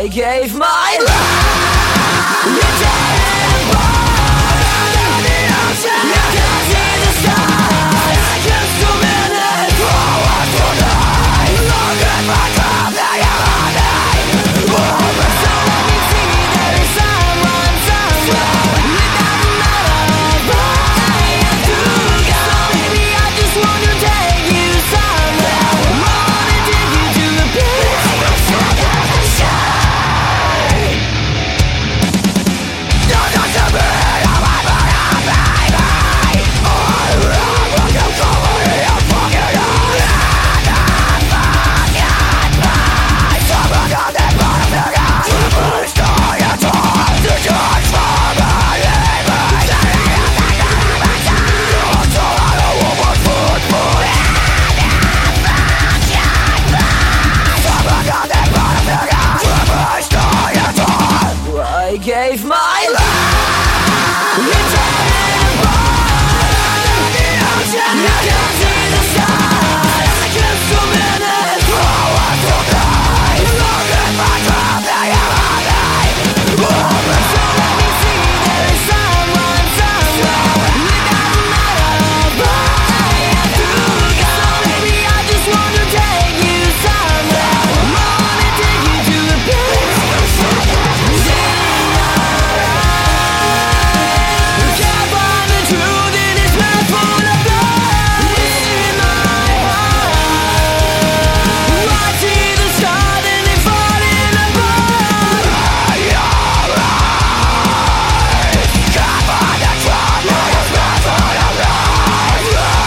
gave my life. You didn't burn under the ocean. You can see the stars. I just 2 minutes forward tonight. Look at my cup, now you're on night. So let me see there is someone somewhere. It doesn't matter where I am to go. So baby, I just want to take you somewhere. I wanna take you to the place where the shine. You're not to be a man, but I'm baby. I'm looking for you, fucking on. And I'm fucking mine. Someone on the bottom of the ground. Please don't you talk to judge for my living. You're so out of woman's football. And I'm fucking mine. Someone on the bottom of the ground. Please don't you talk. I gave my life. You didn't burn under the ocean. You can see the stars. I just 2 minutes forward tonight. Look at my cup, now you're on night. So let me see there is someone somewhere. It doesn't matter where I am to go. So baby, I just want to take you somewhere. I wanna take you to the place where you can't find the truth in this mouth full of blood. In my heart, I see the stars and they falling apart. Your eyes can't find the truth in this mouth full of lies.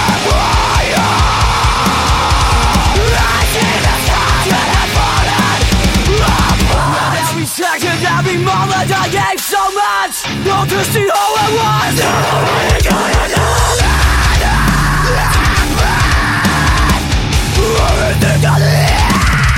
I see the stars and they falling apart. Every second, every moment I gave so much. Not to see who I was. Everything I need.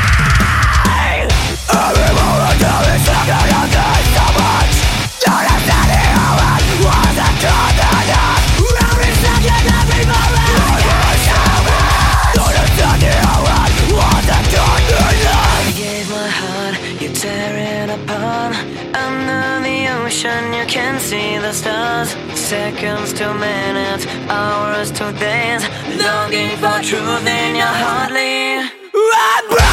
Every moment, every second I gave so much. Not to see who I wasn't good enough. Every second, every moment I gave so much. Not to see who I wasn't good enough. I gave my heart, you tear it apart. Under the ocean, you can see the stars. Seconds to minutes, hours to days. Longing for truth in your heart, Lee. I'm